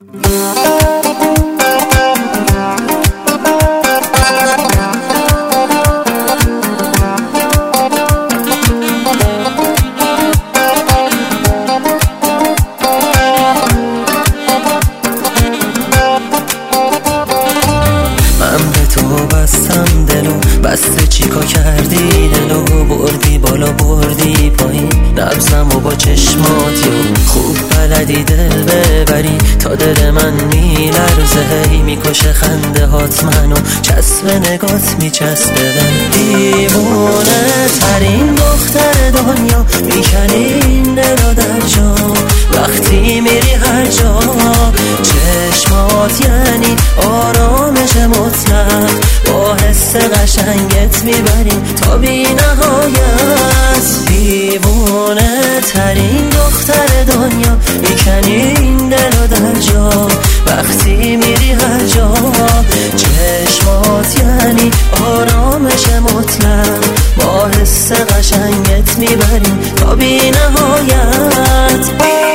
بستم دلو بسته چیکا کردی دلو بردی بالا بردی پایین نبزم و با چشماتی خوب بلدی دل ببری تا دل من میلرزه هی میکشه خنده هات منو چسب نگات میچسبه دیوونه ترین دختر دنیا میکنی این دلو در جا وقتی میری هر جا چشمات یعنی آرامش مطلق با حس قشنگت میبریم تا بی نهایت دیوونه ترین دختر دنیا میکنی این دلو در جا وقتی میری هر جا چشمات یعنی آرامش مطلق با حس قشنگت میبریم تا بی نهایت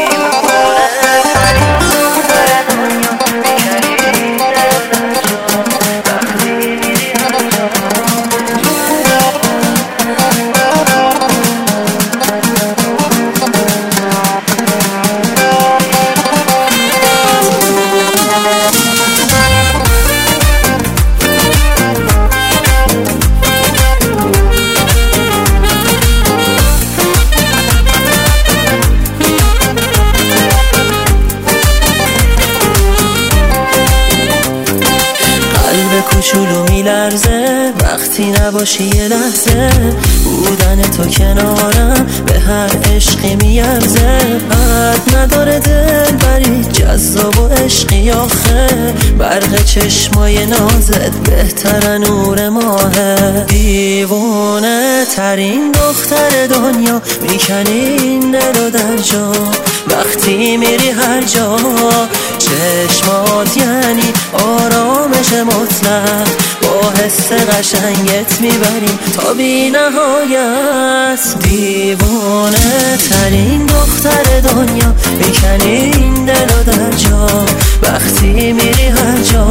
کوچولو میلرزه وقتی نباشی یه لحظه بودن تو کنارم به هر عشقی میارزه حد نداره دل بری جذاب و عشقی آخه برق چشمای نازت بهتر نور ماهه دیوونه ترین دختر دنیا میکنی این دلو در جا وقتی میری هر جا چشمات یعنی آرامش مطلق با حس قشنگت میبریم تا بی نهایت دیوانه ترین دختر دنیا میکنی این دلو در جا وقتی میری هر جا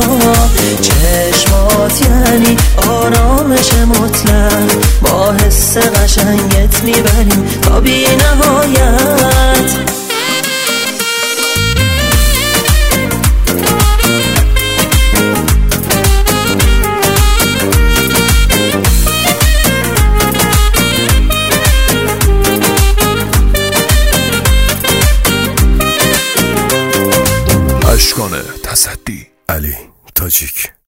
چشمات یعنی آرامش مطلق با حس قشنگت میبریم تا بی نهایت اشکان تصدی علی تاجیک.